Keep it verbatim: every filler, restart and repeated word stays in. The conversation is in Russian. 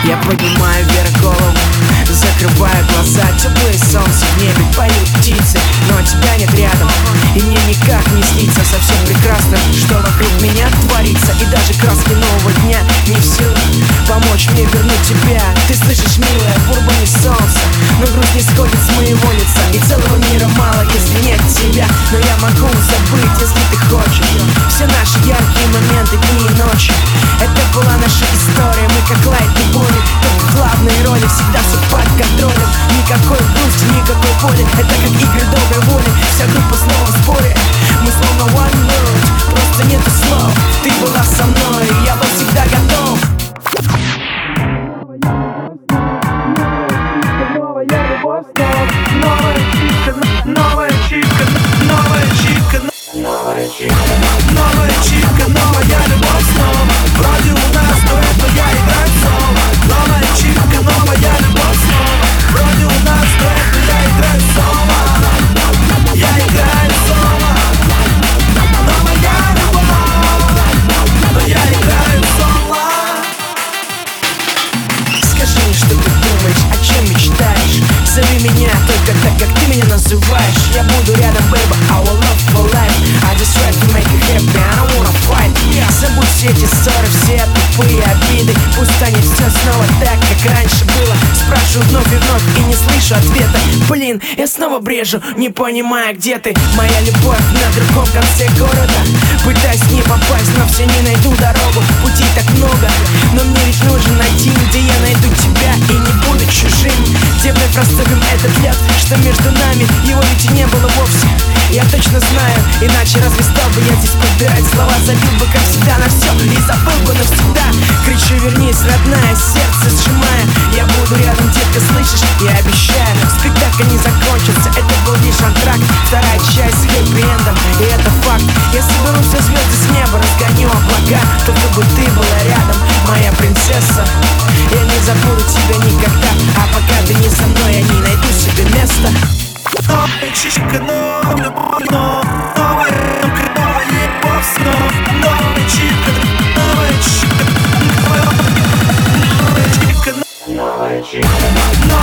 Я поднимаю вверх голову, закрываю глаза. Теплое солнце в небе, поют птицы, но тебя нет рядом. И мне никак не снится совсем прекрасно, что вокруг меня творится. И даже краски нового дня не в силах помочь мне вернуть тебя. Ты слышишь, милая, в урбане солнце, но грусть не сходит с моего лица. И целого мира мало, если нет тебя. Но я могу забыть, если ты хочешь, все наши яркие моменты, дни и ночи. Это была наша история, мы как Лайт и Бонни. Только главные роли всегда все под контролем. Никакой грусти, никакой боли, это как игры доброй воли. Вся группа снова в сборе, мы словно one world, просто нету слов. Ты была со мной, я был всегда готов. Новая любовь снова, новая чика, новая чика, новая чика, новая чика, новая чика, новая любовь снова. Вроде у нас дуэт, но я играю соло. Новая чика, новая любовь снова. Вроде у нас дуэт, но я играю соло. Я играю соло. Новая любовь, но я играю соло. Скажи мне, что ты думаешь, о чем мечтаешь? Зови меня только так, как ты меня называешь. Я буду рядом, baby, our love for life. I just try to make you happy, I don't wanna fight. Забудь все эти ссоры, все тупые обиды. Пусть станет все снова так, как раньше было. Спрашиваю вновь и вновь и не слышу ответа. Блин, я снова брежу, не понимая, где ты. Моя любовь на другом конце города. Пытаюсь не попасть, но все не найду дорогу. Путей так много, но мне ведь нужен один, где я найду тебя и не буду чужим. Где вновь растопим этот лед, что между нами, его ведь и не было вовсе. Я точно знаю, иначе разве стал бы я здесь подбирать слова? Забил бы, как всегда, на все и забыл бы навсегда. Кричу, вернись, родная, сердце сжимая. Я буду рядом, детка, слышишь? Я обещаю, спектакль не закончится, это был лишь антракт. Вторая часть с хэппи-эндом, и это факт. Я соберу все звезды с неба, разгоню облака, только бы ты была рядом, моя принцесса. Я не забуду тебя никогда, а пока ты не со мной, я не найду себе места. Новая чика, новая любовь, новая любовь, новая любовь снова. Новая чика, новая чика, новая чика, новая чика, новая чика.